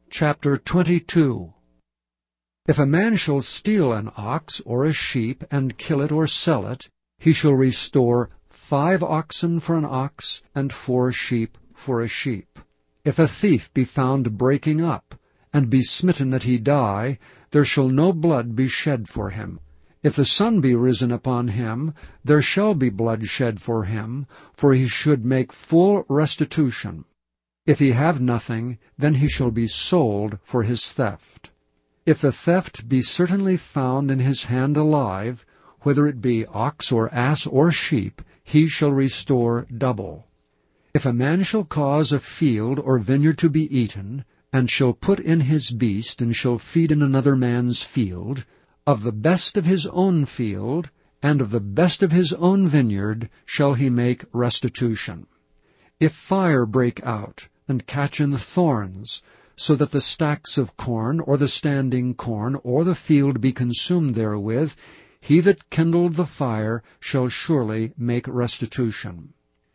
Chapter 22. If a man shall steal an ox or a sheep, and kill it or sell it, he shall restore 5 oxen for an ox, and 4 sheep for a sheep. If a thief be found breaking up, and be smitten that he die, there shall no blood be shed for him. If the sun be risen upon him, there shall be blood shed for him, for he should make full restitution. If he have nothing, then he shall be sold for his theft. If the theft be certainly found in his hand alive, whether it be ox or ass or sheep, he shall restore double. If a man shall cause a field or vineyard to be eaten, and shall put in his beast, and shall feed in another man's field, of the best of his own field, and of the best of his own vineyard, shall he make restitution. If fire break out, and catch in the thorns, so that the stacks of corn, or the standing corn, or the field be consumed therewith, he that kindled the fire shall surely make restitution.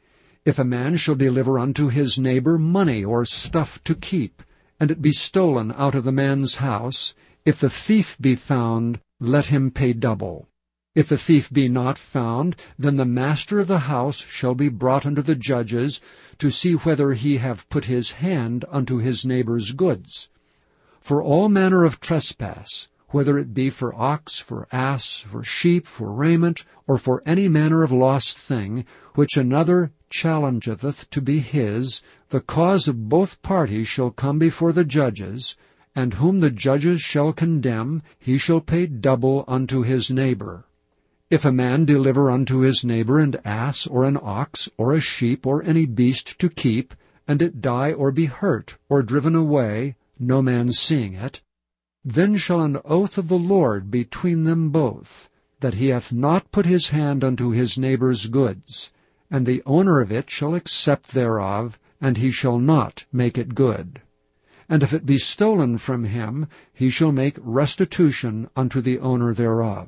If a man shall deliver unto his neighbor money or stuff to keep, and it be stolen out of the man's house, if the thief be found, let him pay double. If the thief be not found, then the master of the house shall be brought unto the judges, to see whether he have put his hand unto his neighbor's goods. For all manner of trespass, whether it be for ox, for ass, for sheep, for raiment, or for any manner of lost thing, which another challengeth to be his, the cause of both parties shall come before the judges, and whom the judges shall condemn, he shall pay double unto his neighbor. If a man deliver unto his neighbor an ass, or an ox, or a sheep, or any beast to keep, and it die or be hurt, or driven away, no man seeing it, then shall an oath of the Lord between them both, that he hath not put his hand unto his neighbor's goods, and the owner of it shall accept thereof, and he shall not make it good. And if it be stolen from him, he shall make restitution unto the owner thereof.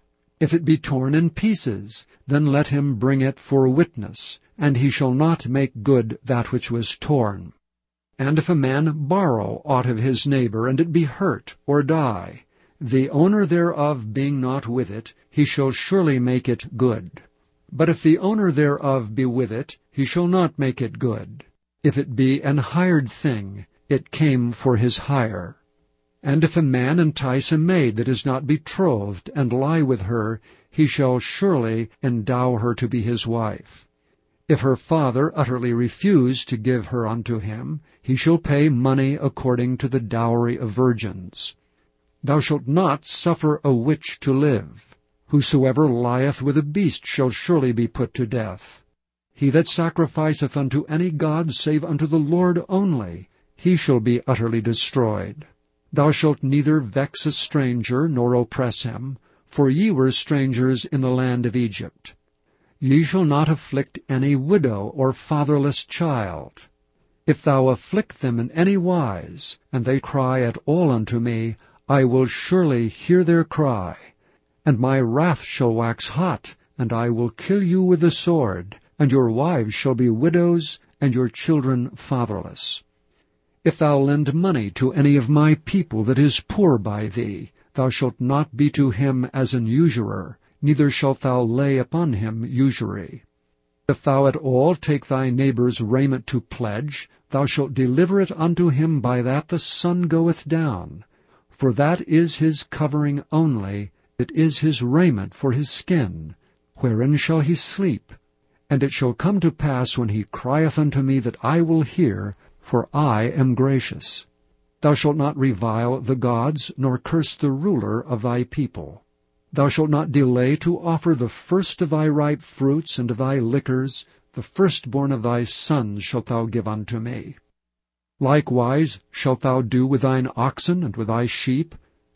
If it be torn in pieces, then let him bring it for witness, and he shall not make good that which was torn. And if a man borrow aught of his neighbor, and it be hurt, or die, the owner thereof being not with it, he shall surely make it good. But if the owner thereof be with it, he shall not make it good. If it be an hired thing, it came for his hire. And if a man entice a maid that is not betrothed, and lie with her, he shall surely endow her to be his wife. If her father utterly refuse to give her unto him, he shall pay money according to the dowry of virgins. Thou shalt not suffer a witch to live. Whosoever lieth with a beast shall surely be put to death. He that sacrificeth unto any god save unto the Lord only, he shall be utterly destroyed. Thou shalt neither vex a stranger, nor oppress him, for ye were strangers in the land of Egypt. Ye shall not afflict any widow or fatherless child. If thou afflict them in any wise, and they cry at all unto me, I will surely hear their cry. And my wrath shall wax hot, and I will kill you with the sword, and your wives shall be widows, and your children fatherless. If thou lend money to any of my people that is poor by thee, thou shalt not be to him as an usurer, neither shalt thou lay upon him usury. If thou at all take thy neighbor's raiment to pledge, thou shalt deliver it unto him by that the sun goeth down. For that is his covering only, it is his raiment for his skin. Wherein shall he sleep? And it shall come to pass when he crieth unto me that I will hear, for I am gracious. Thou shalt not revile the gods, nor curse the ruler of thy people. Thou shalt not delay to offer the first of thy ripe fruits and of thy liquors, the firstborn of thy sons shalt thou give unto me. Likewise shalt thou do with thine oxen and with thy sheep.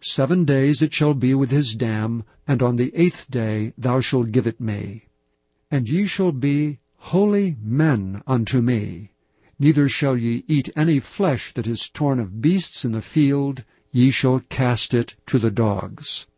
7 days it shall be with his dam, and on the 8th day thou shalt give it me. And ye shall be holy men unto me. Neither shall ye eat any flesh that is torn of beasts in the field, ye shall cast it to the dogs.